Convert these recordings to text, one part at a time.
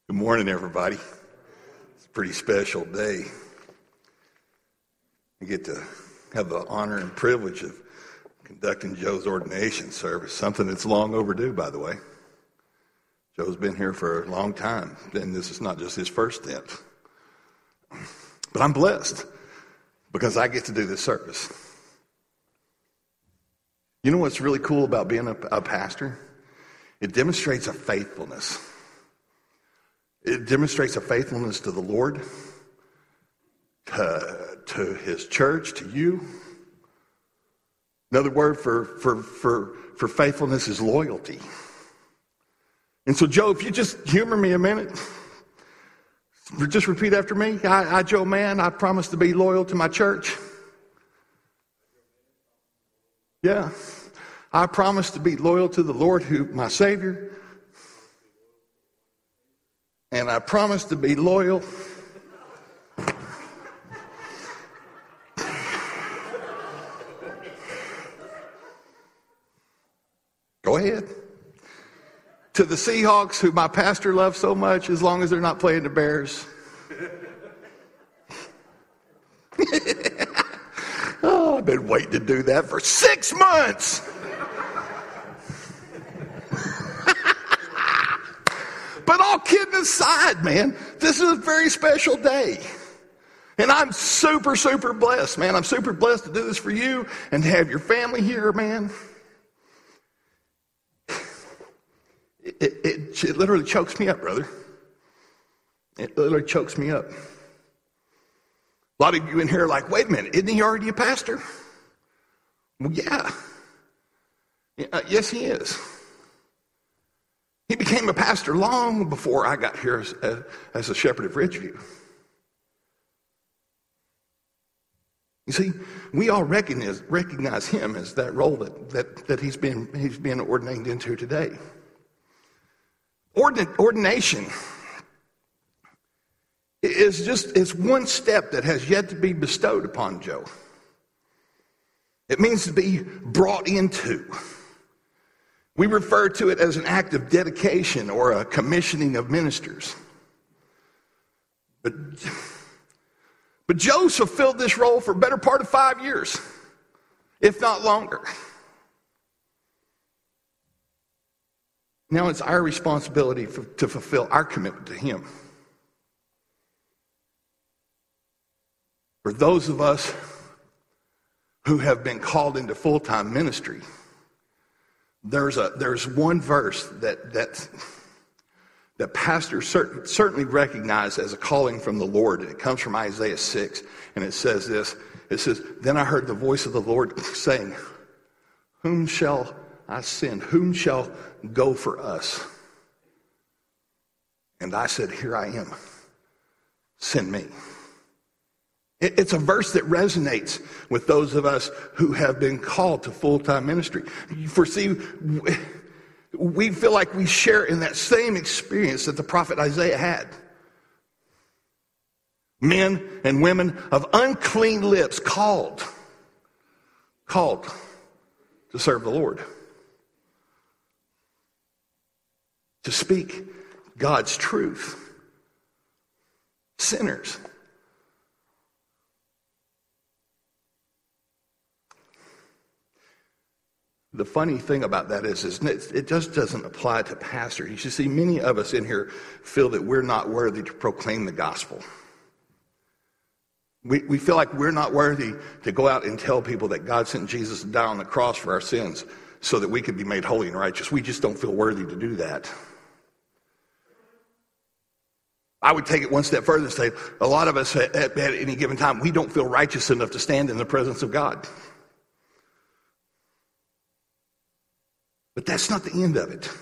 Good morning, everybody. It's a pretty special day. I get to have the honor and privilege of conducting Joe's ordination service, something that's long overdue, by the way. Joe's been here for a long time, and this is not just his first stint. But I'm blessed because I get to do this service. You know what's really cool about being a pastor? It demonstrates a faithfulness. It demonstrates a faithfulness to the Lord, to His church, to you. Another word for faithfulness is loyalty. And so, Joe, if you just humor me a minute, just repeat after me. I, Joe Mann, I promise to be loyal to my church. Yeah. I promise to be loyal to the Lord, who my Savior. And I promise to be loyal go ahead. To the Seahawks, who my pastor loves so much, as long as they're not playing the Bears. Oh, I've been waiting to do that for 6 months. But all kidding aside, man, this is a very special day. And I'm super, super blessed, man. I'm super blessed to do this for you and to have your family here, man. It literally chokes me up, brother. It literally chokes me up. A lot of you in here are like, wait a minute, isn't he already a pastor? Well, yeah. Yes, he is. He became a pastor long before I got here as a shepherd of Ridgeview. You see, we all recognize him as that role that he's been ordained into today. Ordination is one step that has yet to be bestowed upon Joe. It means to be brought into. We refer to it as an act of dedication or a commissioning of ministers. But Joe's fulfilled this role for a better part of 5 years, if not longer. Now it's our responsibility to fulfill our commitment to him. For those of us who have been called into full-time ministry, there's one verse that pastors certainly recognize as a calling from the Lord. And it comes from Isaiah 6, and it says this. It says, "Then I heard the voice of the Lord saying, 'Whom shall I send? Whom shall go for us?' And I said, 'Here I am. Send me.'" It's a verse that resonates with those of us who have been called to full-time ministry. For see, we feel like we share in that same experience that the prophet Isaiah had. Men and women of unclean lips called to serve the Lord. To speak God's truth. Sinners. The funny thing about that is it just doesn't apply to pastors. You see, many of us in here feel that we're not worthy to proclaim the gospel. We feel like we're not worthy to go out and tell people that God sent Jesus to die on the cross for our sins so that we could be made holy and righteous. We just don't feel worthy to do that. I would take it one step further and say a lot of us at any given time, we don't feel righteous enough to stand in the presence of God. But that's not the end of it.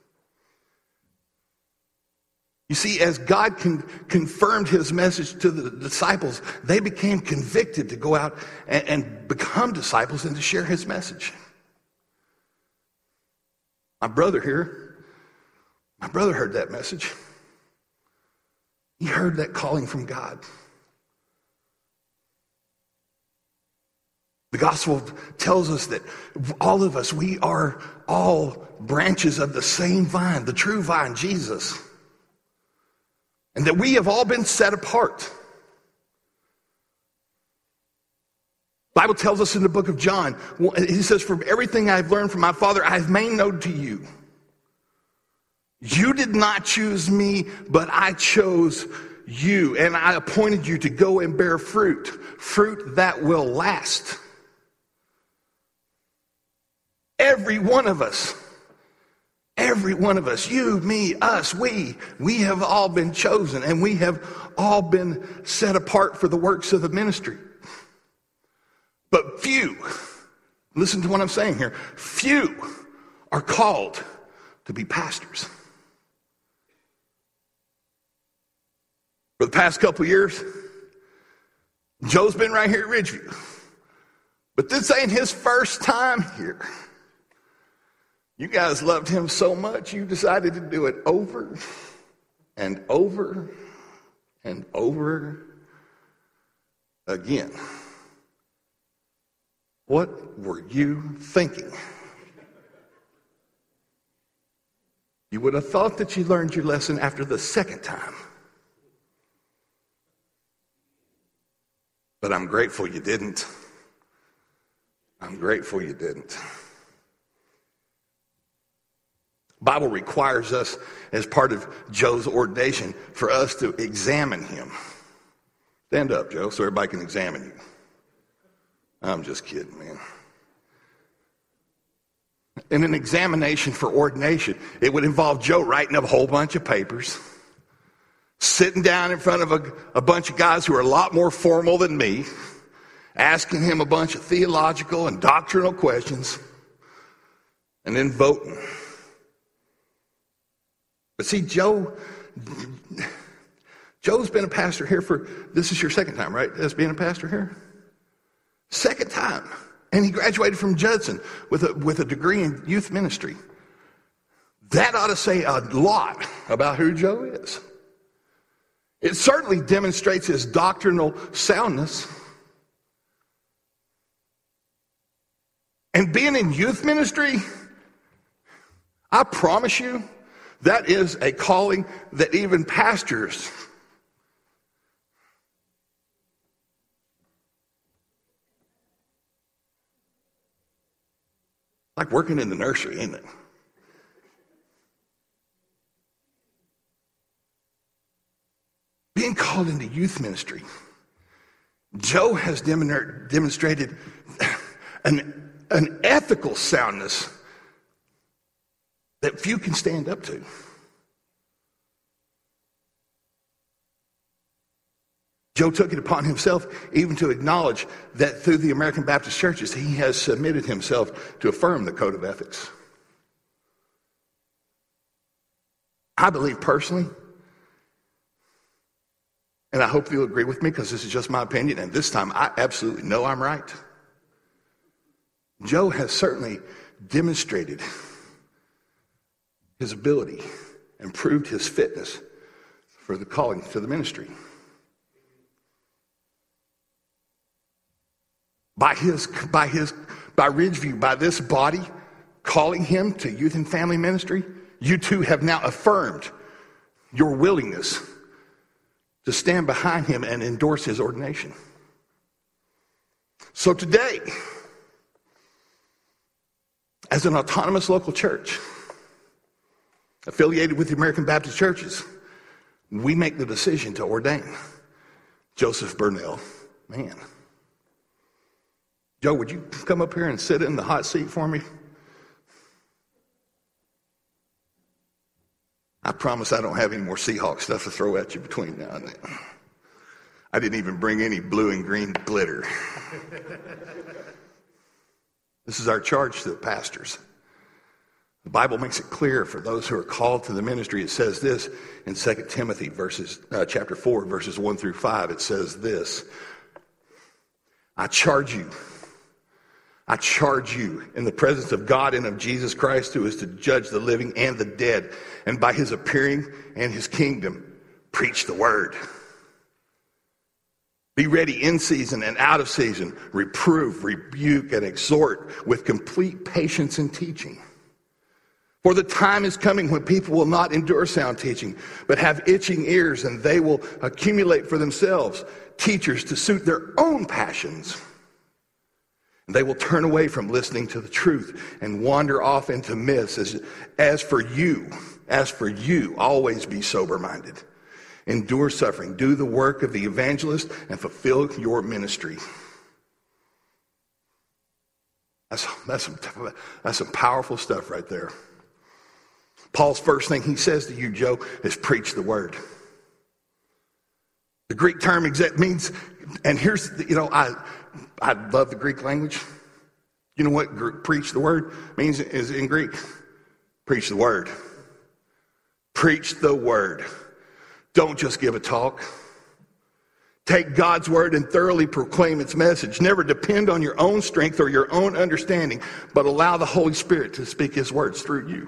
You see, as God confirmed his message to the disciples, they became convicted to go out and become disciples and to share his message. My brother heard that message. He heard that calling from God. The gospel tells us that all of us, we are all branches of the same vine, the true vine, Jesus. And that we have all been set apart. The Bible tells us in the book of John, he says, "From everything I have learned from my Father, I have made known to you. You did not choose me, but I chose you, and I appointed you to go and bear fruit, fruit that will last." Every one of us, you, me, us, we have all been chosen, and we have all been set apart for the works of the ministry. But few, listen to what I'm saying here, few are called to be pastors. For the past couple of years, Joe's been right here at Ridgeview. But this ain't his first time here. You guys loved him so much, you decided to do it over and over and over again. What were you thinking? You would have thought that you learned your lesson after the second time. But I'm grateful you didn't. I'm grateful you didn't. The Bible requires us, as part of Joe's ordination, for us to examine him. Stand up, Joe, so everybody can examine you. I'm just kidding, man. In an examination for ordination, it would involve Joe writing up a whole bunch of papers, sitting down in front of a bunch of guys who are a lot more formal than me, asking him a bunch of theological and doctrinal questions, and then voting. But see, Joe's been a pastor here this is your second time, right, as being a pastor here? Second time. And he graduated from Judson with a degree in youth ministry. That ought to say a lot about who Joe is. It certainly demonstrates his doctrinal soundness. And being in youth ministry, I promise you, that is a calling that even pastors like working in the nursery, ain't it? Being called into youth ministry, Joe has demonstrated an ethical soundness that few can stand up to. Joe took it upon himself even to acknowledge that through the American Baptist churches, he has submitted himself to affirm the code of ethics. I believe personally, and I hope you'll agree with me because this is just my opinion, and this time I absolutely know I'm right. Joe has certainly demonstrated his ability and proved his fitness for the calling to the ministry. By Ridgeview, by this body calling him to youth and family ministry, you too have now affirmed your willingness to stand behind him and endorse his ordination. So today, as an autonomous local church affiliated with the American Baptist churches, we make the decision to ordain Joseph Burnell Mann. Joe, would you come up here and sit in the hot seat for me? I promise I don't have any more Seahawks stuff to throw at you between now and then. I didn't even bring any blue and green glitter. This is our charge to the pastors. The Bible makes it clear for those who are called to the ministry. It says this in 2 Timothy chapter 4, verses 1 through 5. It says this: I charge you in the presence of God and of Jesus Christ, who is to judge the living and the dead, and by his appearing and his kingdom, preach the word. Be ready in season and out of season, reprove, rebuke, and exhort with complete patience and teaching. For the time is coming when people will not endure sound teaching, but have itching ears, and they will accumulate for themselves teachers to suit their own passions. And they will turn away from listening to the truth and wander off into myths. As for you, always be sober-minded. Endure suffering. Do the work of the evangelist and fulfill your ministry. That's some powerful stuff right there. Paul's first thing he says to you, Joe, is preach the word. The Greek term means, and here's, I love the Greek language. You know what preach the word means is in Greek? Preach the word. Preach the word. Don't just give a talk. Take God's word and thoroughly proclaim its message. Never depend on your own strength or your own understanding, but allow the Holy Spirit to speak his words through you.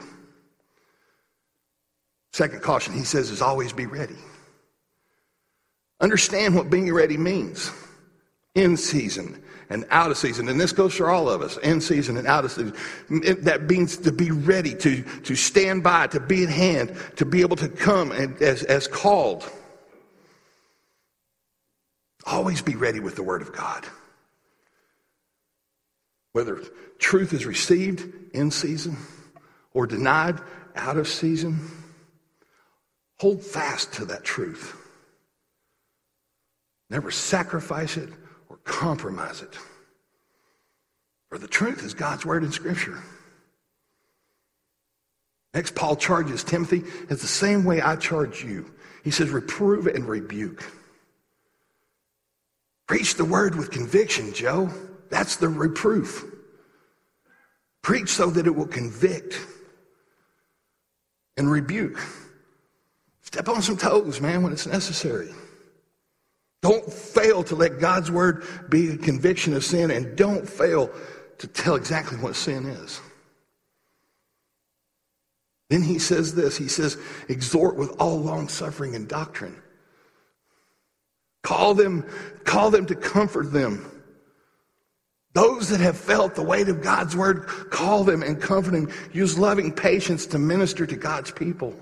Second caution, he says, is always be ready. Understand what being ready means. In season and out of season. And this goes for all of us. In season and out of season. That means to be ready, to stand by, to be at hand, to be able to come as called. Always be ready with the word of God. Whether truth is received in season or denied out of season, hold fast to that truth. Never sacrifice it or compromise it. For the truth is God's word in Scripture. Next, Paul charges Timothy. It's the same way I charge you. He says, reprove and rebuke. Preach the word with conviction, Joe. That's the reproof. Preach so that it will convict and rebuke. Step on some toes, man, when it's necessary. Don't fail to let God's word be a conviction of sin, and don't fail to tell exactly what sin is. Then he says this, he says, exhort with all long suffering and doctrine. Call them to comfort them. Those that have felt the weight of God's word, call them and comfort them. Use loving patience to minister to God's people.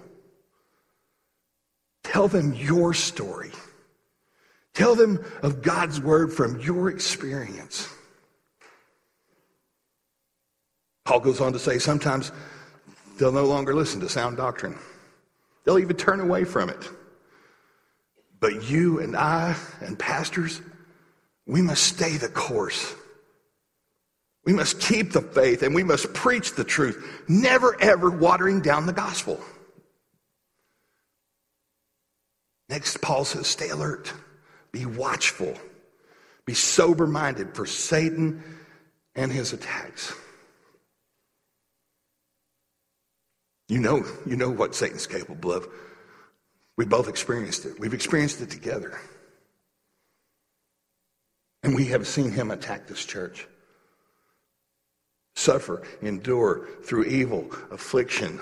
Tell them your story. Tell them of God's word from your experience. Paul goes on to say sometimes they'll no longer listen to sound doctrine. They'll even turn away from it. But you and I and pastors, we must stay the course. We must keep the faith and we must preach the truth, never ever watering down the gospel. Next, Paul says, stay alert. Be watchful. Be sober-minded for Satan and his attacks. You know what Satan's capable of. We both experienced it. We've experienced it together. And we have seen him attack this church. Suffer, endure through evil, affliction.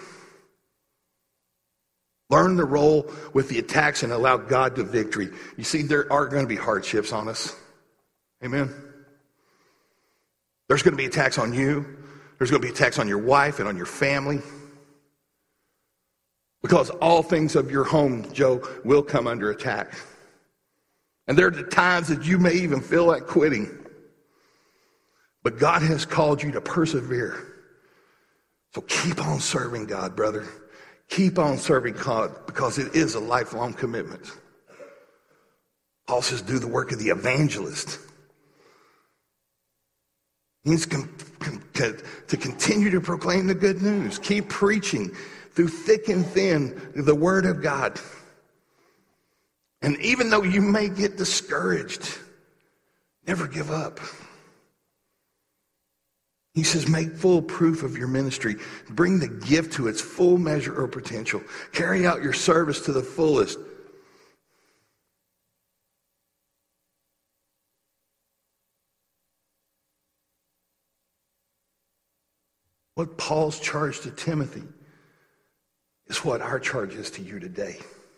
Learn the role with the attacks and allow God to victory. You see, there are going to be hardships on us. Amen? There's going to be attacks on you. There's going to be attacks on your wife and on your family. Because all things of your home, Joe, will come under attack. And there are the times that you may even feel like quitting. But God has called you to persevere. So keep on serving God, brother. Keep on serving God because it is a lifelong commitment. Paul says, do the work of the evangelist. He means to continue to proclaim the good news. Keep preaching through thick and thin the word of God. And even though you may get discouraged, never give up. He says, make full proof of your ministry. Bring the gift to its full measure or potential. Carry out your service to the fullest. What Paul's charge to Timothy is what our charge is to you today.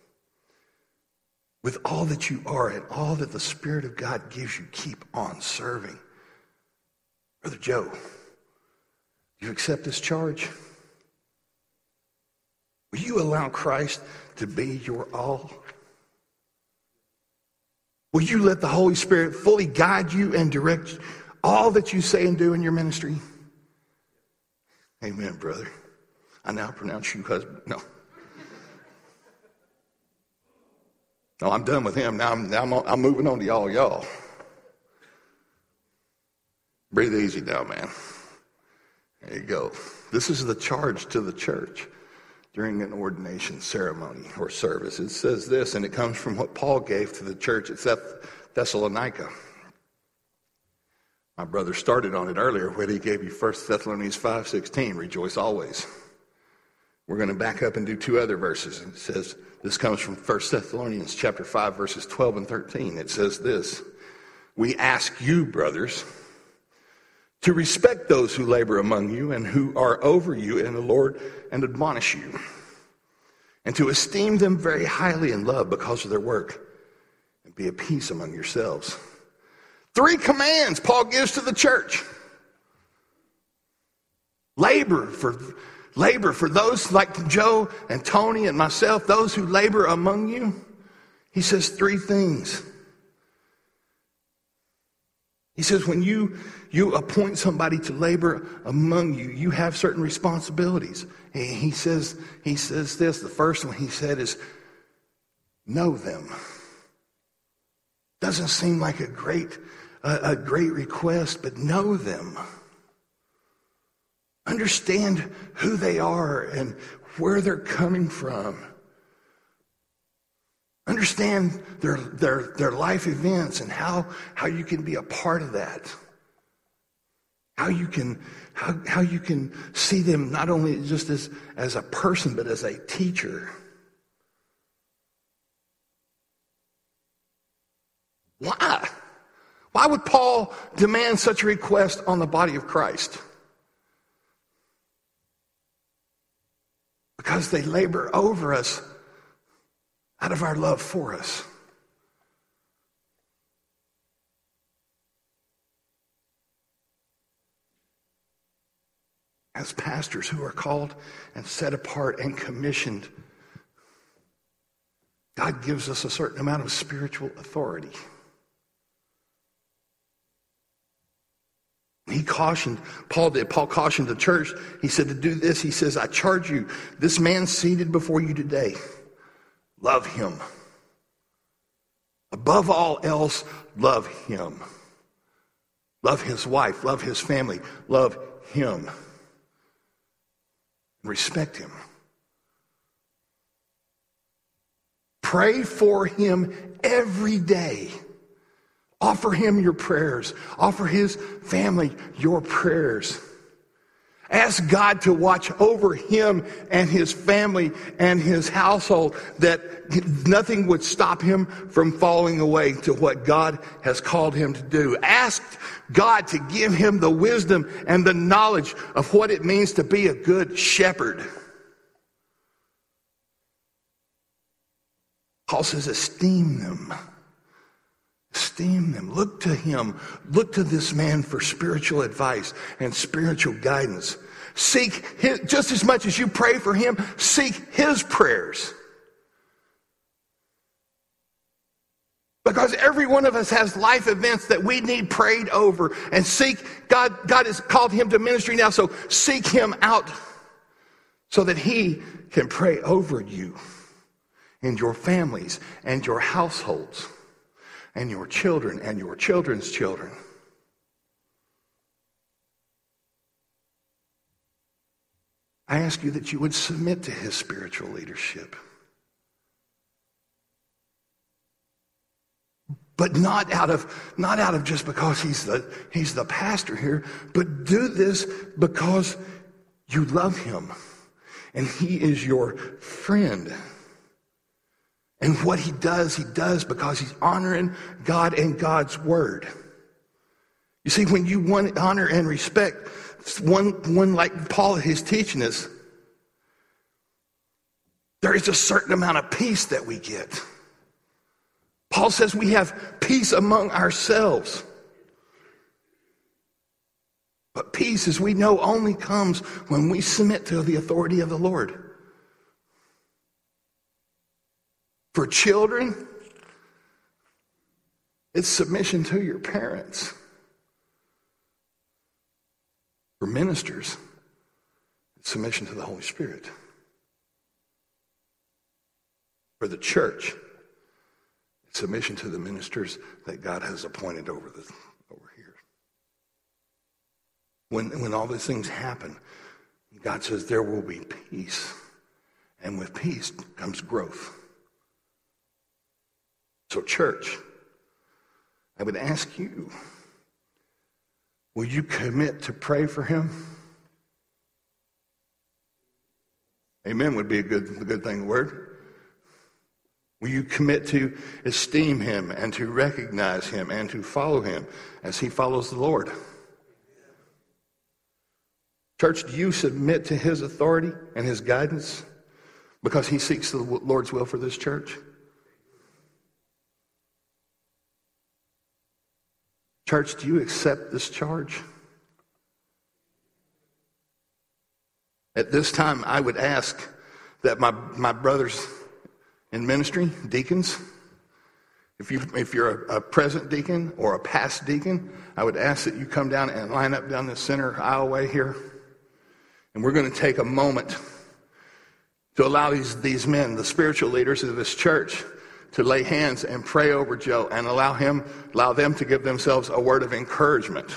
With all that you are and all that the Spirit of God gives you, keep on serving. Brother Joe, do you accept this charge? Will you allow Christ to be your all? Will you let the Holy Spirit fully guide you and direct all that you say and do in your ministry? Amen, brother. I now pronounce you husband. No, I'm done with him. Now I'm moving on to y'all. Breathe easy now, man. There you go. This is the charge to the church during an ordination ceremony or service. It says this, and it comes from what Paul gave to the church at Thessalonica. My brother started on it earlier when he gave you 1 Thessalonians 5:16, rejoice always. We're going to back up and do two other verses. And it says, this comes from 1 Thessalonians chapter 5, verses 12 and 13. It says this, we ask you, brothers, to respect those who labor among you and who are over you in the Lord and admonish you, and to esteem them very highly in love because of their work, and be at peace among yourselves. 3 commands Paul gives to the church. Labor for those like Joe and Tony and myself, those who labor among you. He says 3 things. He says when you appoint somebody to labor among you, you have certain responsibilities. He says this, the first one he said is, know them. Doesn't seem like a great request, but know them. Understand who they are and where they're coming from. Understand their life events and how you can be a part of that. How you can see them not only just as a person, but as a teacher. Why? Why would Paul demand such a request on the body of Christ? Because they labor over us out of our love for us. As pastors who are called and set apart and commissioned, God gives us a certain amount of spiritual authority. Paul cautioned the church. He said to do this. He says, I charge you, this man seated before you today, love him. Above all else, love him. Love his wife, love his family, love him. Respect him. Pray for him every day. Offer him your prayers. Offer his family your prayers. Ask God to watch over him and his family and his household, that nothing would stop him from falling away to what God has called him to do. Ask God to give him the wisdom and the knowledge of what it means to be a good shepherd. Paul says, esteem them. Esteem them. Look to him. Look to this man for spiritual advice and spiritual guidance. Seek his, just as much as you pray for him, seek his prayers. Because every one of us has life events that we need prayed over, and seek God. God has called him to ministry now, so seek him out so that he can pray over you and your families and your households and your children and your children's children. I ask you that you would submit to his spiritual leadership. But not out of just because he's the pastor here, but do this because you love him and he is your friend. And what he does because he's honoring God and God's word. You see, when you want honor and respect, one like Paul is teaching us, there is a certain amount of peace that we get. Paul says we have peace among ourselves. But peace, as we know, only comes when we submit to the authority of the Lord. For children, it's submission to your parents. For ministers, it's submission to the Holy Spirit. For the church, it's submission to the ministers that God has appointed over here. When all these things happen, God says there will be peace. And with peace comes growth. So church, I would ask you, will you commit to pray for him? Amen would be a good thing, word. Will you commit to esteem him and to recognize him and to follow him as he follows the Lord? Church, do you submit to his authority and his guidance because he seeks the Lord's will for this church? Church, do you accept this charge? At this time, I would ask that my brothers in ministry, deacons, if you're a present deacon or a past deacon, I would ask that you come down and line up down the center aisleway here. And we're going to take a moment to allow these men, the spiritual leaders of this church, to lay hands and pray over Joe and allow them to give themselves a word of encouragement.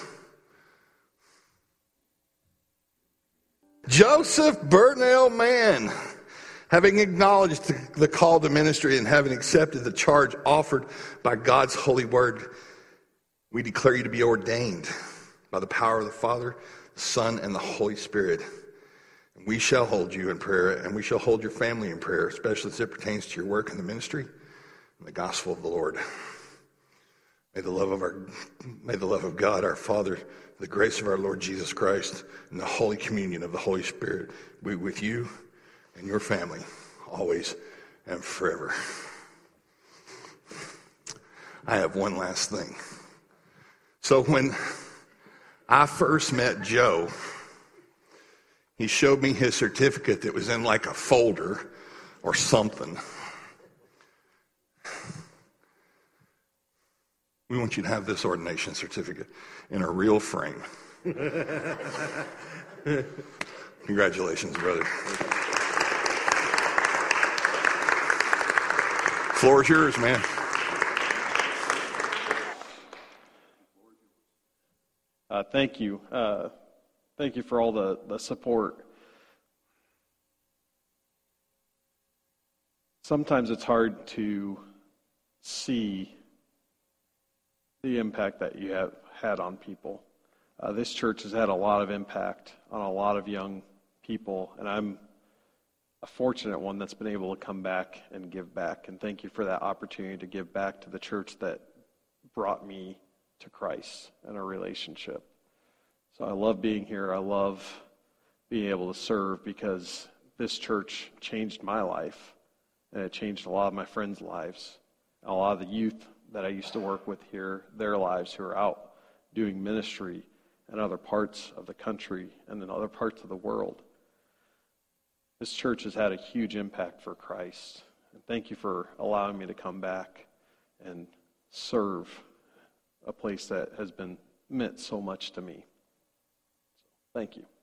Joseph Burnell Mann, having acknowledged the call to ministry and having accepted the charge offered by God's holy word, we declare you to be ordained by the power of the Father, the Son, and the Holy Spirit. And we shall hold you in prayer, and we shall hold your family in prayer, especially as it pertains to your work in the ministry and the gospel of the Lord. May the love of God, our Father, the grace of our Lord Jesus Christ, and the holy communion of the Holy Spirit be with you and your family, always and forever. I have one last thing. So when I first met Joe, he showed me his certificate that was in like a folder or something. We want you to have this ordination certificate in a real frame. Congratulations, brother. Floor is yours, man. Thank you. Thank you for all the support. Sometimes it's hard to see the impact that you have had on people. This church has had a lot of impact on a lot of young people, and I'm a fortunate one that's been able to come back and give back. And thank you for that opportunity to give back to the church that brought me to Christ and a relationship. So I love being here. I love being able to serve because this church changed my life, and it changed a lot of my friends' lives, and a lot of the youth that I used to work with here, their lives who are out doing ministry in other parts of the country and in other parts of the world. This church has had a huge impact for Christ. And thank you for allowing me to come back and serve a place that has been meant so much to me. So, thank you.